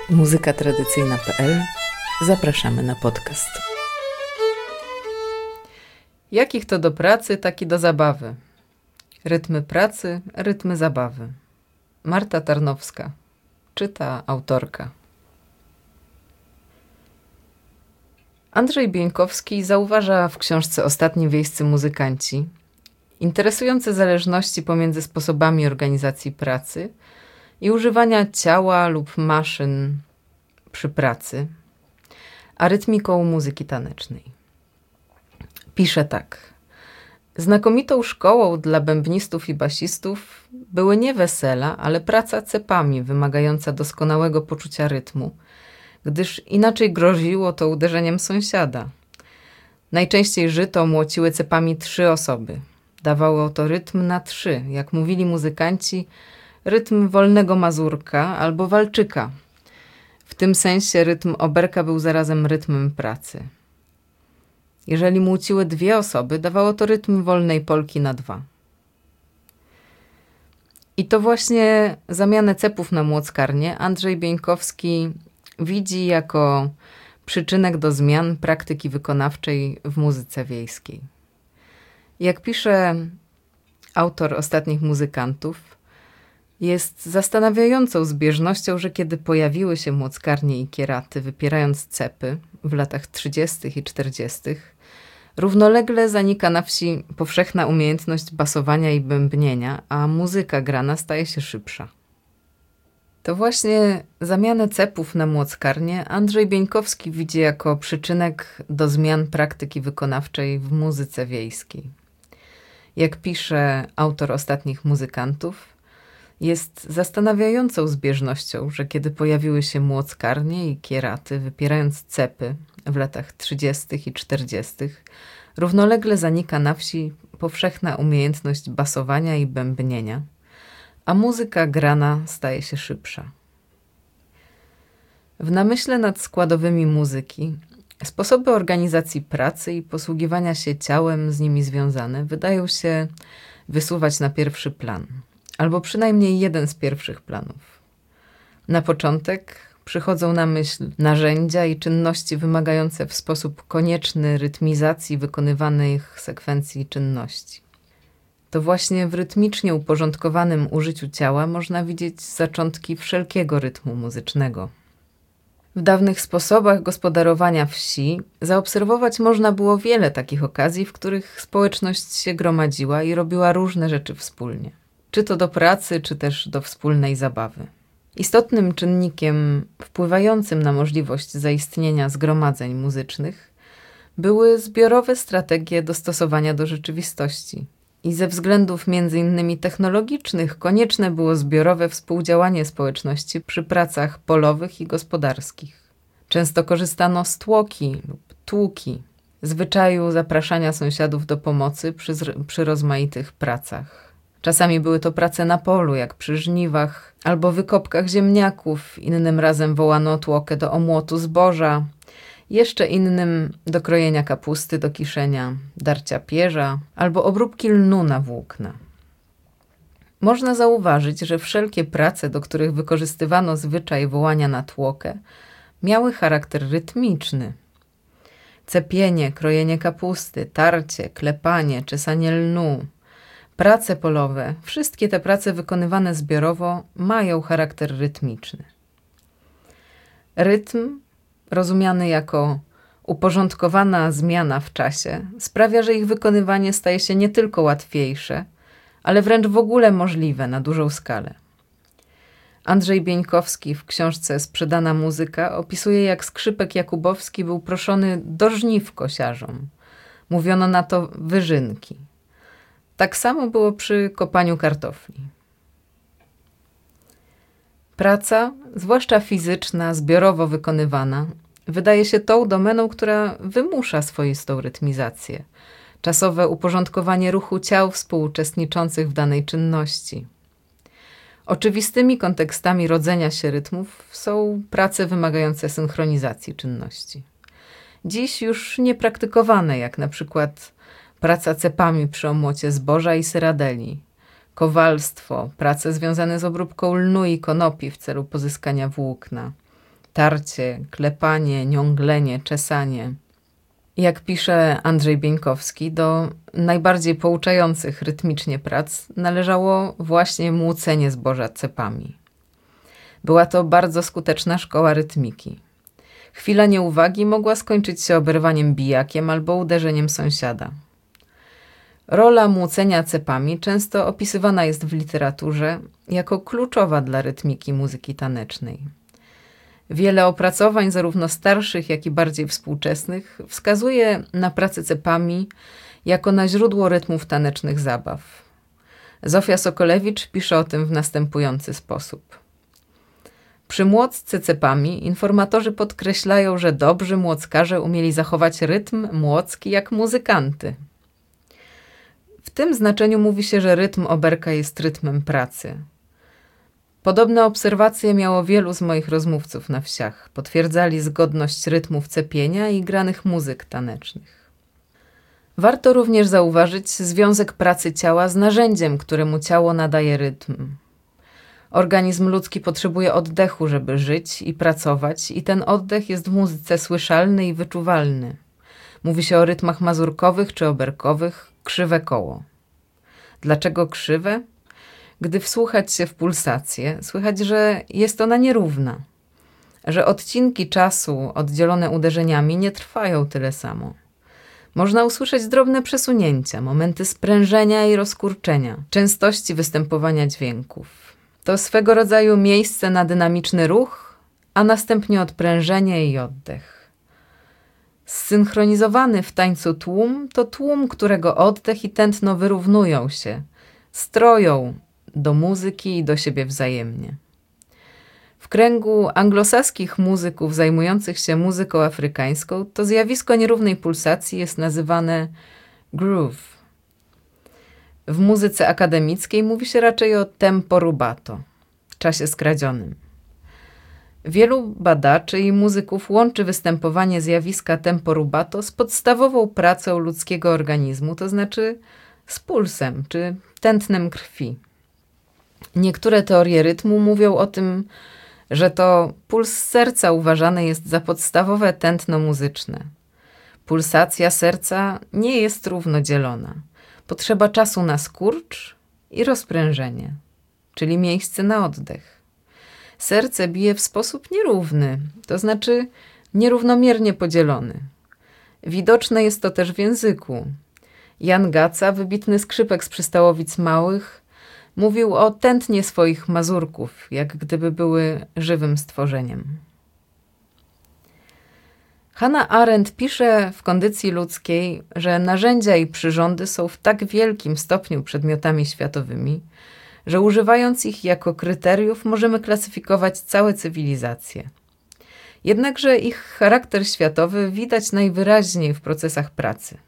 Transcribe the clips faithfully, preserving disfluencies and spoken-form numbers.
muzyka tradycyjna kropka pe el. Zapraszamy na podcast. Jakich to do pracy, tak i do zabawy. Rytmy pracy, rytmy zabawy. Marta Tarnowska. Czyta autorka. Andrzej Bieńkowski zauważa w książce Ostatni wiejscy muzykanci interesujące zależności pomiędzy sposobami organizacji pracy i używania ciała lub maszyn przy pracy, a rytmiką muzyki tanecznej. Pisze tak. Znakomitą szkołą dla bębnistów i basistów były nie wesela, ale praca cepami wymagająca doskonałego poczucia rytmu, gdyż inaczej groziło to uderzeniem sąsiada. Najczęściej żyto młociły cepami trzy osoby. Dawało to rytm na trzy, jak mówili muzykanci, rytm wolnego mazurka albo walczyka. W tym sensie rytm oberka był zarazem rytmem pracy. Jeżeli młóciły dwie osoby, dawało to rytm wolnej polki na dwa. I to właśnie zamianę cepów na młockarnię Andrzej Bieńkowski widzi jako przyczynek do zmian praktyki wykonawczej w muzyce wiejskiej. Jak pisze autor Ostatnich muzykantów, jest zastanawiającą zbieżnością, że kiedy pojawiły się młockarnie i kieraty, wypierając cepy w latach trzydziestych i czterdziestych, równolegle zanika na wsi powszechna umiejętność basowania i bębnienia, a muzyka grana staje się szybsza. To właśnie zamianę cepów na młockarnię Andrzej Bieńkowski widzi jako przyczynek do zmian praktyki wykonawczej w muzyce wiejskiej. Jak pisze autor Ostatnich muzykantów, jest zastanawiającą zbieżnością, że kiedy pojawiły się młockarnie i kieraty, wypierając cepy w latach trzydziestych i czterdziestych, równolegle zanika na wsi powszechna umiejętność basowania i bębnienia, a muzyka grana staje się szybsza. W namyśle nad składowymi muzyki sposoby organizacji pracy i posługiwania się ciałem z nimi związane wydają się wysuwać na pierwszy plan, albo przynajmniej jeden z pierwszych planów. Na początek przychodzą na myśl narzędzia i czynności wymagające w sposób konieczny rytmizacji wykonywanych sekwencji czynności. To właśnie w rytmicznie uporządkowanym użyciu ciała można widzieć zaczątki wszelkiego rytmu muzycznego. W dawnych sposobach gospodarowania wsi zaobserwować można było wiele takich okazji, w których społeczność się gromadziła i robiła różne rzeczy wspólnie. Czy to do pracy, czy też do wspólnej zabawy. Istotnym czynnikiem wpływającym na możliwość zaistnienia zgromadzeń muzycznych były zbiorowe strategie dostosowania do rzeczywistości. I ze względów między innymi technologicznych konieczne było zbiorowe współdziałanie społeczności przy pracach polowych i gospodarskich. Często korzystano z tłoki lub tłuki, zwyczaju zapraszania sąsiadów do pomocy przy, przy rozmaitych pracach. Czasami były to prace na polu, jak przy żniwach albo wykopkach ziemniaków, innym razem wołano tłokę do omłotu zboża, jeszcze innym do krojenia kapusty do kiszenia, darcia pierza albo obróbki lnu na włókna. Można zauważyć, że wszelkie prace, do których wykorzystywano zwyczaj wołania na tłokę, miały charakter rytmiczny. Cepienie, krojenie kapusty, tarcie, klepanie, czesanie lnu, prace polowe, wszystkie te prace wykonywane zbiorowo mają charakter rytmiczny. Rytm, rozumiany jako uporządkowana zmiana w czasie, sprawia, że ich wykonywanie staje się nie tylko łatwiejsze, ale wręcz w ogóle możliwe na dużą skalę. Andrzej Bieńkowski w książce Sprzedana muzyka opisuje, jak skrzypek Jakubowski był proszony do żniw kosiarzom. Mówiono na to wyżynki. Tak samo było przy kopaniu kartofli. Praca, zwłaszcza fizyczna, zbiorowo wykonywana, wydaje się tą domeną, która wymusza swoistą rytmizację, czasowe uporządkowanie ruchu ciał współuczestniczących w danej czynności. Oczywistymi kontekstami rodzenia się rytmów są prace wymagające synchronizacji czynności. Dziś już niepraktykowane, jak na przykład praca cepami przy omłocie zboża i syradeli, kowalstwo, prace związane z obróbką lnu i konopi w celu pozyskania włókna, tarcie, klepanie, niąglenie, czesanie. Jak pisze Andrzej Bieńkowski, do najbardziej pouczających rytmicznie prac należało właśnie młócenie zboża cepami. Była to bardzo skuteczna szkoła rytmiki. Chwila nieuwagi mogła skończyć się oberwaniem bijakiem albo uderzeniem sąsiada. Rola młócenia cepami często opisywana jest w literaturze jako kluczowa dla rytmiki muzyki tanecznej. Wiele opracowań, zarówno starszych, jak i bardziej współczesnych, wskazuje na pracę cepami jako na źródło rytmów tanecznych zabaw. Zofia Sokolewicz pisze o tym w następujący sposób. Przy młotce cepami informatorzy podkreślają, że dobrzy młockarze umieli zachować rytm młocki jak muzykanty. W tym znaczeniu mówi się, że rytm oberka jest rytmem pracy. Podobne obserwacje miało wielu z moich rozmówców na wsiach. Potwierdzali zgodność rytmów cepienia i granych muzyk tanecznych. Warto również zauważyć związek pracy ciała z narzędziem, któremu ciało nadaje rytm. Organizm ludzki potrzebuje oddechu, żeby żyć i pracować, i ten oddech jest w muzyce słyszalny i wyczuwalny. Mówi się o rytmach mazurkowych czy oberkowych, krzywe koło. Dlaczego krzywe? Gdy wsłuchać się w pulsację, słychać, że jest ona nierówna, że odcinki czasu oddzielone uderzeniami nie trwają tyle samo. Można usłyszeć drobne przesunięcia, momenty sprężenia i rozkurczenia, częstości występowania dźwięków. To swego rodzaju miejsce na dynamiczny ruch, a następnie odprężenie i oddech. Zsynchronizowany w tańcu tłum to tłum, którego oddech i tętno wyrównują się, stroją do muzyki i do siebie wzajemnie. W kręgu anglosaskich muzyków zajmujących się muzyką afrykańską to zjawisko nierównej pulsacji jest nazywane groove. W muzyce akademickiej mówi się raczej o tempo rubato, czasie skradzionym. Wielu badaczy i muzyków łączy występowanie zjawiska tempo rubato z podstawową pracą ludzkiego organizmu, to znaczy z pulsem czy tętnem krwi. Niektóre teorie rytmu mówią o tym, że to puls serca uważany jest za podstawowe tętno muzyczne. Pulsacja serca nie jest równodzielona. Potrzeba czasu na skurcz i rozprężenie, czyli miejsce na oddech. Serce bije w sposób nierówny, to znaczy nierównomiernie podzielony. Widoczne jest to też w języku. Jan Gaca, wybitny skrzypek z Przystałowic Małych, mówił o tętnie swoich mazurków, jak gdyby były żywym stworzeniem. Hannah Arendt pisze w Kondycji ludzkiej, że narzędzia i przyrządy są w tak wielkim stopniu przedmiotami światowymi, że używając ich jako kryteriów możemy klasyfikować całe cywilizacje. Jednakże ich charakter światowy widać najwyraźniej w procesach pracy.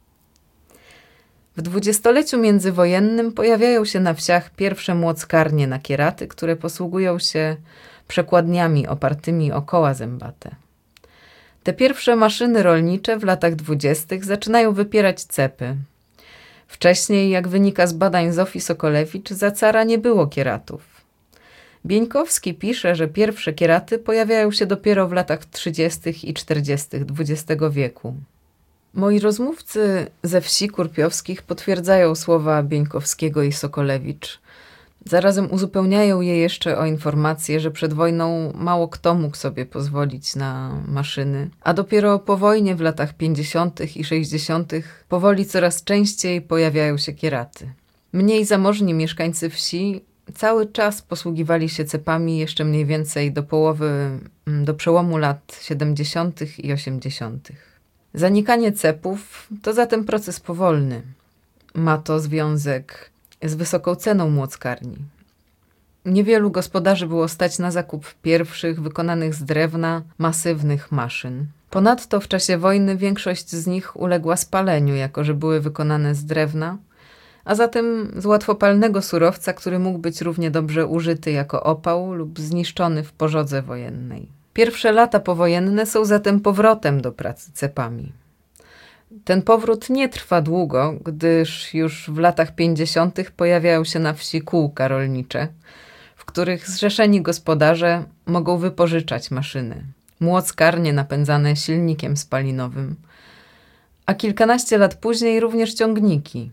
W dwudziestoleciu międzywojennym pojawiają się na wsiach pierwsze młockarnie na kieraty, które posługują się przekładniami opartymi o koła zębate. Te pierwsze maszyny rolnicze w latach dwudziestych zaczynają wypierać cepy. Wcześniej, jak wynika z badań Zofii Sokolewicz, za cara nie było kieratów. Bieńkowski pisze, że pierwsze kieraty pojawiają się dopiero w latach trzydziestych i czterdziestych dwudziestego wieku. Moi rozmówcy ze wsi kurpiowskich potwierdzają słowa Bieńkowskiego i Sokolewicz. Zarazem uzupełniają je jeszcze o informację, że przed wojną mało kto mógł sobie pozwolić na maszyny, a dopiero po wojnie w latach pięćdziesiątych i sześćdziesiątych powoli coraz częściej pojawiają się kieraty. Mniej zamożni mieszkańcy wsi cały czas posługiwali się cepami jeszcze mniej więcej do połowy, do przełomu lat siedemdziesiątych i osiemdziesiątych. Zanikanie cepów to zatem proces powolny. Ma to związek z wysoką ceną młockarni. Niewielu gospodarzy było stać na zakup pierwszych, wykonanych z drewna, masywnych maszyn. Ponadto w czasie wojny większość z nich uległa spaleniu, jako że były wykonane z drewna, a zatem z łatwopalnego surowca, który mógł być równie dobrze użyty jako opał lub zniszczony w pożodze wojennej. Pierwsze lata powojenne są zatem powrotem do pracy cepami. Ten powrót nie trwa długo, gdyż już w latach pięćdziesiątych pojawiają się na wsi kółka rolnicze, w których zrzeszeni gospodarze mogą wypożyczać maszyny, młockarnie napędzane silnikiem spalinowym, a kilkanaście lat później również ciągniki.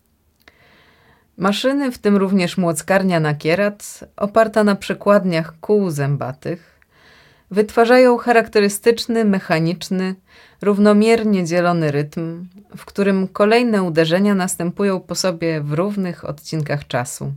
Maszyny, w tym również młockarnia na kierat, oparta na przekładniach kół zębatych, wytwarzają charakterystyczny, mechaniczny, równomiernie dzielony rytm, w którym kolejne uderzenia następują po sobie w równych odcinkach czasu.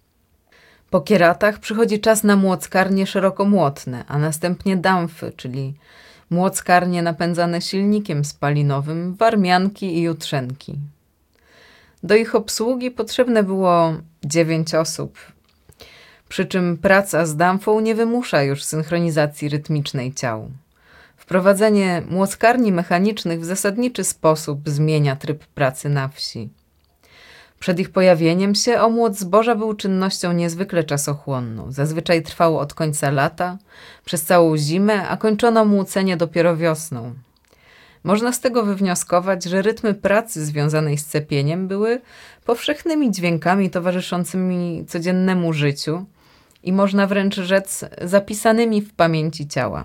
Po kieratach przychodzi czas na młockarnie szerokomłotne, a następnie damfy, czyli młockarnie napędzane silnikiem spalinowym, warmianki i jutrzenki. Do ich obsługi potrzebne było dziewięć osób, przy czym praca z damfą nie wymusza już synchronizacji rytmicznej ciał. Wprowadzenie młockarni mechanicznych w zasadniczy sposób zmienia tryb pracy na wsi. Przed ich pojawieniem się omłot zboża był czynnością niezwykle czasochłonną. Zazwyczaj trwał od końca lata, przez całą zimę, a kończono młócenie dopiero wiosną. Można z tego wywnioskować, że rytmy pracy związanej z cepieniem były powszechnymi dźwiękami towarzyszącymi codziennemu życiu i można wręcz rzec zapisanymi w pamięci ciała.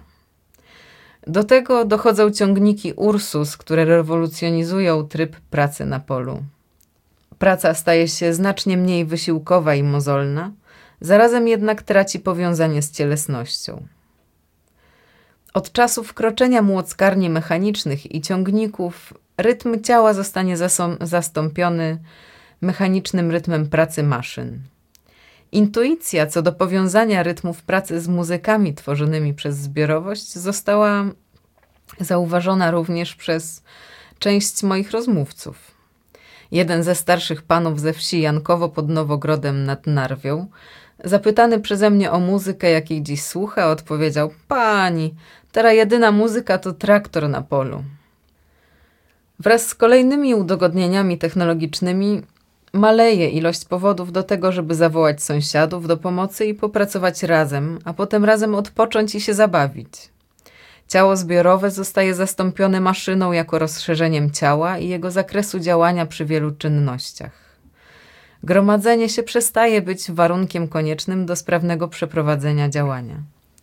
Do tego dochodzą ciągniki Ursus, które rewolucjonizują tryb pracy na polu. Praca staje się znacznie mniej wysiłkowa i mozolna, zarazem jednak traci powiązanie z cielesnością. Od czasu wkroczenia młockarni mechanicznych i ciągników rytm ciała zostanie zastąpiony mechanicznym rytmem pracy maszyn. Intuicja co do powiązania rytmów pracy z muzykami tworzonymi przez zbiorowość została zauważona również przez część moich rozmówców. Jeden ze starszych panów ze wsi Jankowo pod Nowogrodem nad Narwią, zapytany przeze mnie o muzykę, jakiej dziś słucha, odpowiedział: pani, teraz jedyna muzyka to traktor na polu. Wraz z kolejnymi udogodnieniami technologicznymi maleje ilość powodów do tego, żeby zawołać sąsiadów do pomocy i popracować razem, a potem razem odpocząć i się zabawić. Ciało zbiorowe zostaje zastąpione maszyną jako rozszerzeniem ciała i jego zakresu działania przy wielu czynnościach. Gromadzenie się przestaje być warunkiem koniecznym do sprawnego przeprowadzenia działania.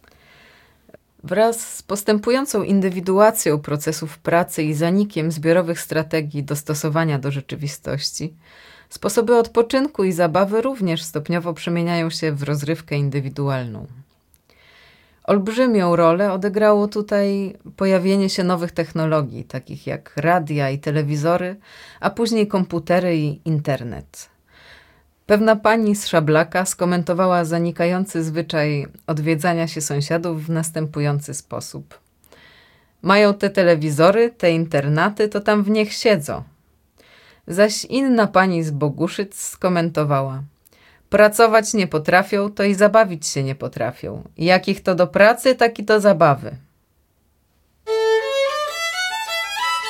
Wraz z postępującą indywiduacją procesów pracy i zanikiem zbiorowych strategii dostosowania do rzeczywistości, sposoby odpoczynku i zabawy również stopniowo przemieniają się w rozrywkę indywidualną. Olbrzymią rolę odegrało tutaj pojawienie się nowych technologii, takich jak radia i telewizory, a później komputery i internet. Pewna pani z Szablaka skomentowała zanikający zwyczaj odwiedzania się sąsiadów w następujący sposób. Mają te telewizory, te internaty, to tam w niech siedzą. Zaś inna pani z Boguszyc skomentowała: pracować nie potrafią, to i zabawić się nie potrafią. Jakich to do pracy, tak i do zabawy.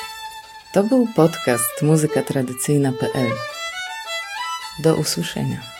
To był podcast muzyka tradycyjna kropka pe el. Do usłyszenia.